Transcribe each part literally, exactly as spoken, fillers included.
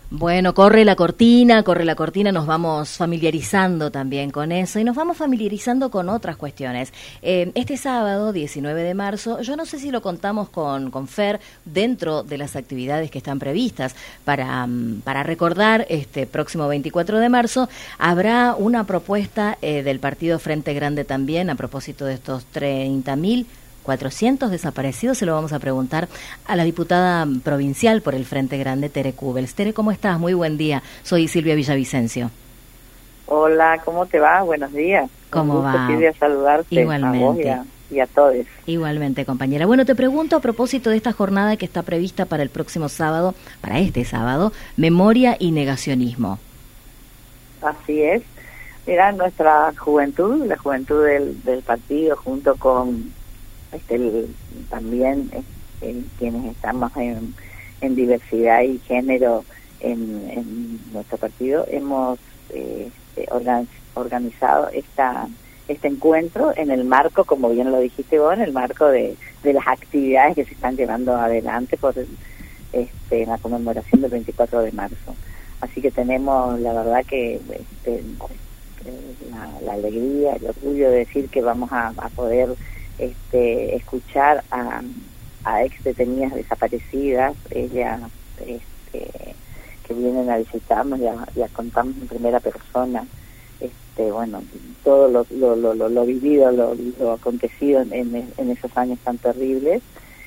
Bueno, corre la cortina, corre la cortina, nos vamos familiarizando también con eso y nos vamos familiarizando con otras cuestiones. Eh, este sábado, diecinueve de marzo, yo no sé si lo contamos con, con Fer dentro de las actividades que están previstas para, para recordar este próximo veinticuatro de marzo, habrá una propuesta eh, del Partido Frente Grande también a propósito de estos treinta mil cuatrocientos desaparecidos. Se lo vamos a preguntar a la diputada provincial por el Frente Grande, Tere Kubels. Tere, ¿cómo estás? Muy buen día. Soy Silvia Villavicencio. Hola, ¿cómo te va? Buenos días. ¿Cómo va? Silvia, saludarte. Igualmente. A vos y a, y a todos. Igualmente, compañera. Bueno, te pregunto a propósito de esta jornada que está prevista para el próximo sábado, para este sábado, Memoria y Negacionismo. Así es. Mira, nuestra juventud, la juventud del, del partido, junto con Este, el, también eh, quienes estamos en, en diversidad y género en, en nuestro partido, hemos eh, organ, organizado esta este encuentro en el marco, como bien lo dijiste vos, en el marco de, de las actividades que se están llevando adelante por el, este, la conmemoración del veinticuatro de marzo. Así que tenemos, la verdad que este, la, la alegría, el orgullo de decir que vamos a, a poder Este, escuchar a, a ex detenidas desaparecidas, ellas este, que vienen a visitarnos y a, y a contarnos en primera persona, este, bueno, todo lo, lo, lo, lo, lo vivido, lo, lo acontecido en, en esos años tan terribles.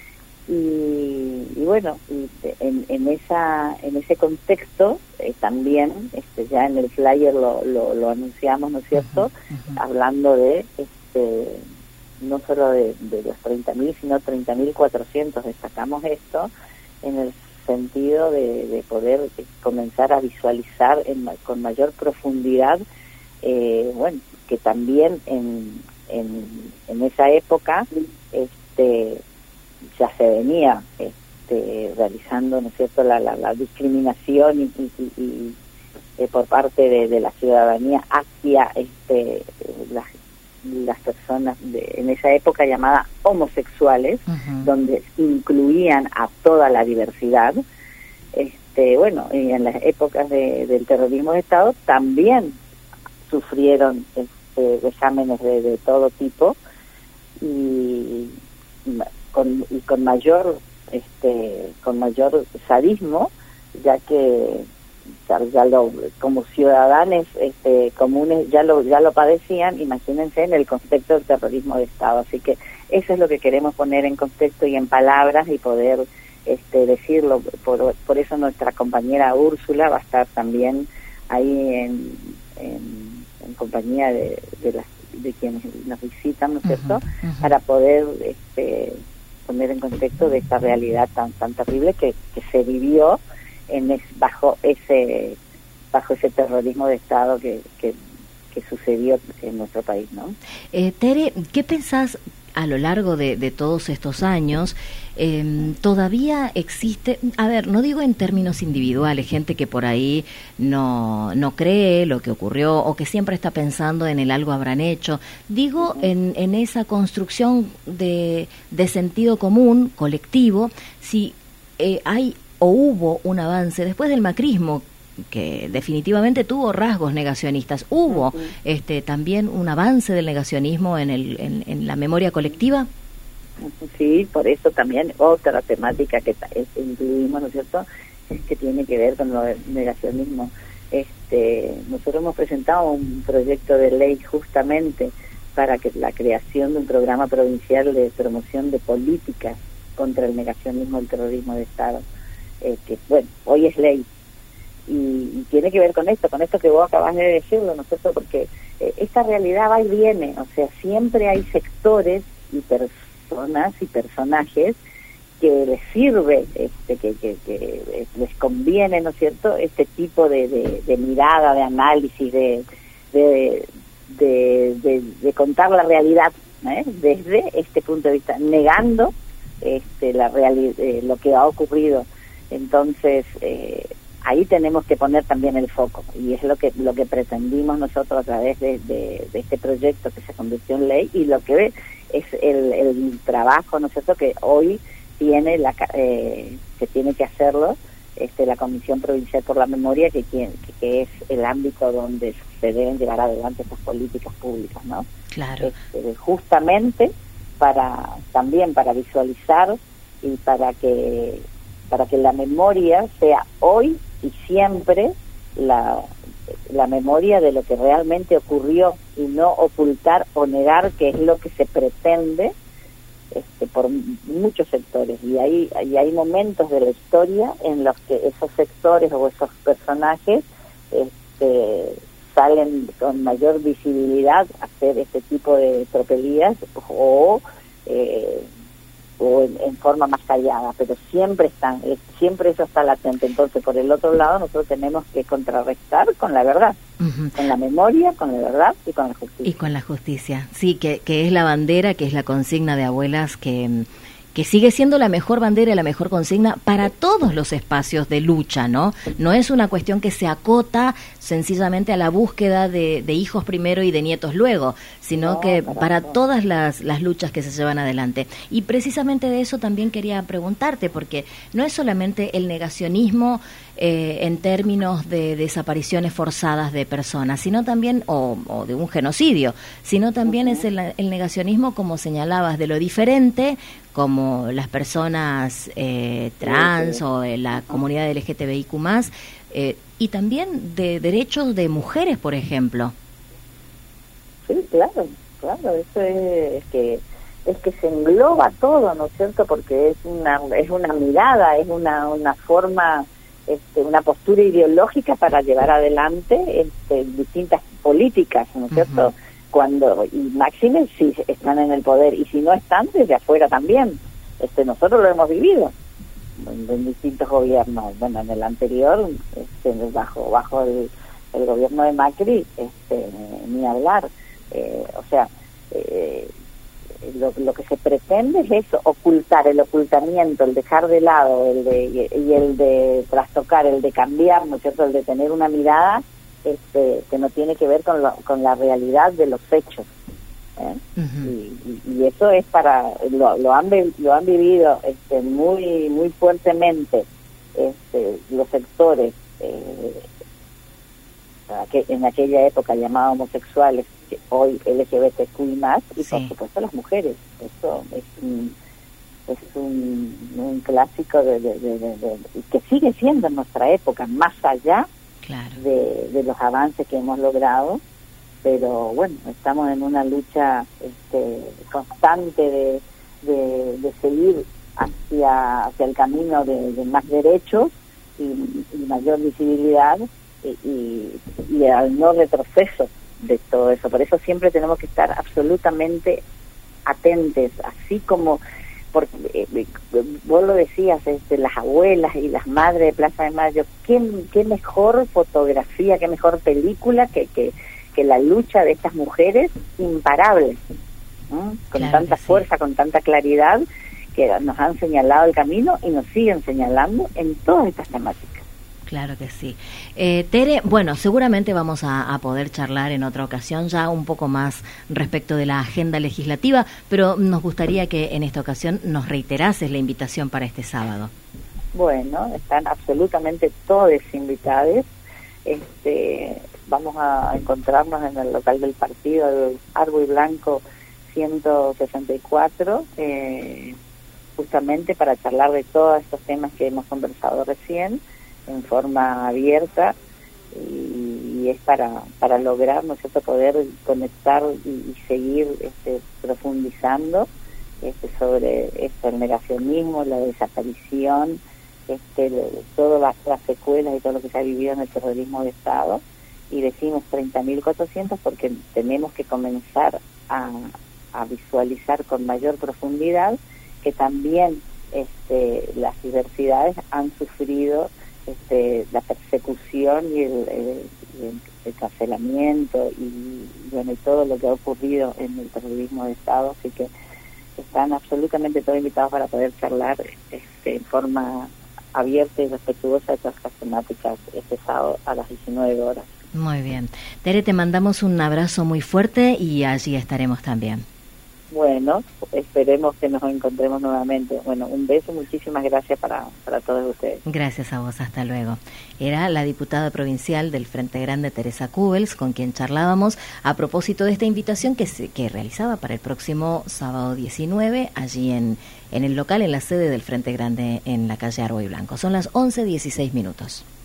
Y, y bueno, y en, en esa en ese contexto eh, también, este, ya en el flyer lo, lo, lo anunciamos, ¿no es cierto? Uh-huh, uh-huh. Hablando de este no solo de, de los treinta mil, sino treinta mil cuatrocientos. Destacamos esto en el sentido de, de poder comenzar a visualizar en, con mayor profundidad, eh, bueno, que también en, en, en esa época este, ya se venía este, realizando, ¿no es cierto?, la, la, la discriminación y, y, y, y eh, por parte de, de la ciudadanía hacia este, las las personas de, en esa época llamada homosexuales, uh-huh, donde incluían a toda la diversidad. Este, bueno, y en las épocas de, del terrorismo de Estado también sufrieron este, vejámenes de, de todo tipo y con, y con mayor este, con mayor sadismo, ya que ya lo, como ciudadanos este, comunes ya lo ya lo padecían, imagínense en el contexto del terrorismo de Estado. Así que eso es lo que queremos poner en contexto y en palabras y poder este, decirlo. Por, por eso nuestra compañera Úrsula va a estar también ahí en, en, en compañía de, de, las, de quienes nos visitan, ¿no es cierto?, uh-huh, uh-huh, para poder este, poner en contexto de esta realidad tan tan terrible que, que se vivió en es, bajo ese bajo ese terrorismo de Estado que, que, que sucedió en nuestro país, ¿no? Eh, Tere, ¿qué pensás a lo largo de, de todos estos años? Eh, todavía existe, a ver, no digo en términos individuales, gente que por ahí no no cree lo que ocurrió o que siempre está pensando en el algo habrán hecho, digo uh-huh, en, en esa construcción de, de sentido común, colectivo, si eh, hay o hubo un avance después del macrismo, que definitivamente tuvo rasgos negacionistas. ¿Hubo uh-huh, este también un avance del negacionismo en, el, en, en la memoria colectiva? Sí, por eso también otra temática que incluimos, ¿no es cierto?, es que tiene que ver con el negacionismo. Este, nosotros hemos presentado un proyecto de ley justamente para que la creación de un programa provincial de promoción de políticas contra el negacionismo del terrorismo de Estado. Eh, que bueno, hoy es ley y, y tiene que ver con esto, con esto que vos acabas de decirlo, ¿no es cierto?, porque eh, esta realidad va y viene, o sea, siempre hay sectores y personas y personajes que les sirve, este, que, que, que les conviene, ¿no es cierto?, este tipo de, de, de mirada, de análisis, de, de, de, de, de contar la realidad, ¿eh?, desde este punto de vista, negando este, la realidad, eh, lo que ha ocurrido. Entonces eh, ahí tenemos que poner también el foco y es lo que lo que pretendimos nosotros a través de, de, de este proyecto que se convirtió en ley y lo que es el, el trabajo, ¿no es cierto?, que hoy tiene la eh, que tiene que hacerlo este, la Comisión Provincial por la Memoria, que, que, que es el ámbito donde se deben llevar adelante estas políticas públicas, ¿no? Claro. Este, justamente para también para visualizar y para que para que la memoria sea hoy y siempre la la memoria de lo que realmente ocurrió y no ocultar o negar, que es lo que se pretende este, por muchos sectores. Y hay, y hay momentos de la historia en los que esos sectores o esos personajes este, salen con mayor visibilidad a hacer este tipo de tropelías o, eh, o en, en forma más callada, pero siempre están, eh, siempre eso está latente. Entonces, por el otro lado, nosotros tenemos que contrarrestar con la verdad. Uh-huh. Con la memoria, con la verdad y con la justicia. Y con la justicia, sí, que, que es la bandera, que es la consigna de abuelas, que, que sigue siendo la mejor bandera y la mejor consigna para todos los espacios de lucha, ¿no? No es una cuestión que se acota sencillamente a la búsqueda de, de hijos primero y de nietos luego, sino no, que para, para todas las, las luchas que se llevan adelante. Y precisamente de eso también quería preguntarte, porque no es solamente el negacionismo eh, en términos de desapariciones forzadas de personas, sino también, o, o de un genocidio, sino también uh-huh. es el, el negacionismo, como señalabas, de lo diferente, como las personas eh, trans sí, sí. o la uh-huh. comunidad L G T B I Q más, eh, y también de derechos de mujeres, por ejemplo. Sí, claro, claro, eso es que es que se engloba todo, ¿no es cierto? Porque es una es una mirada, es una una forma, este, una postura ideológica para llevar adelante este, distintas políticas, ¿no es uh-huh. cierto? Cuando y máxime si están en el poder, y si no están, desde afuera también. Este, nosotros lo hemos vivido en, en distintos gobiernos. Bueno, en el anterior, este, bajo bajo el, el gobierno de Macri, este, ni hablar. Eh, o sea, eh, lo, lo que se pretende es eso, ocultar, el ocultamiento, el dejar de lado, el de, y el de trastocar, el de cambiar, ¿no es cierto?, el de tener una mirada este, que no tiene que ver con, lo, con la realidad de los hechos. ¿eh? Uh-huh. y, y, y eso es para, lo, lo, han, lo han vivido este, muy, muy fuertemente este, los sectores eh, que en aquella época llamaban homosexuales, que hoy L G B T Q y más, y sí. por supuesto las mujeres. Eso es un, es un, un clásico de, de, de, de, de, que sigue siendo en nuestra época, más allá claro. de, de los avances que hemos logrado, pero bueno, estamos en una lucha este, constante de, de, de seguir hacia, hacia el camino de, de más derechos y, y mayor visibilidad, Y, y, y al no retroceso de todo eso. Por eso siempre tenemos que estar absolutamente atentes, así como porque eh, vos lo decías, este, las abuelas y las madres de Plaza de Mayo, qué, qué mejor fotografía, qué mejor película que, que, que la lucha de estas mujeres imparables, ¿no? Con claro tanta sí. fuerza, con tanta claridad, que nos han señalado el camino y nos siguen señalando en todas estas temáticas. Claro que sí. Eh, Tere, bueno, seguramente vamos a, a poder charlar en otra ocasión ya un poco más respecto de la agenda legislativa, pero nos gustaría que en esta ocasión nos reiterases la invitación para este sábado. Bueno, están absolutamente todos invitados. Este, vamos a encontrarnos en el local del partido, el Árbol Blanco ciento sesenta y cuatro, eh, justamente para charlar de todos estos temas que hemos conversado recién, en forma abierta, y, y es para para lograr, ¿no es cierto?, poder conectar y, y seguir este, profundizando este, sobre este, el negacionismo, la desaparición, este, de, de todas las, las secuelas y todo lo que se ha vivido en el terrorismo de Estado. Y decimos treinta mil cuatrocientos porque tenemos que comenzar a, a visualizar con mayor profundidad que también este, las diversidades han sufrido Este, la persecución y el, el, el, el cancelamiento y bueno y todo lo que ha ocurrido en el terrorismo de Estado, así que están absolutamente todos invitados para poder charlar este, en forma abierta y respetuosa de todas las temáticas este sábado a las diecinueve horas. Muy bien. Tere, te mandamos un abrazo muy fuerte y allí estaremos también. Bueno, esperemos que nos encontremos nuevamente. Bueno, un beso, muchísimas gracias para, para todos ustedes. Gracias a vos, hasta luego. Era la diputada provincial del Frente Grande, Teresa Kubels, con quien charlábamos a propósito de esta invitación que se, que realizaba para el próximo sábado diecinueve, allí en, en el local, en la sede del Frente Grande, en la calle Arboy Blanco. Son las once dieciséis minutos.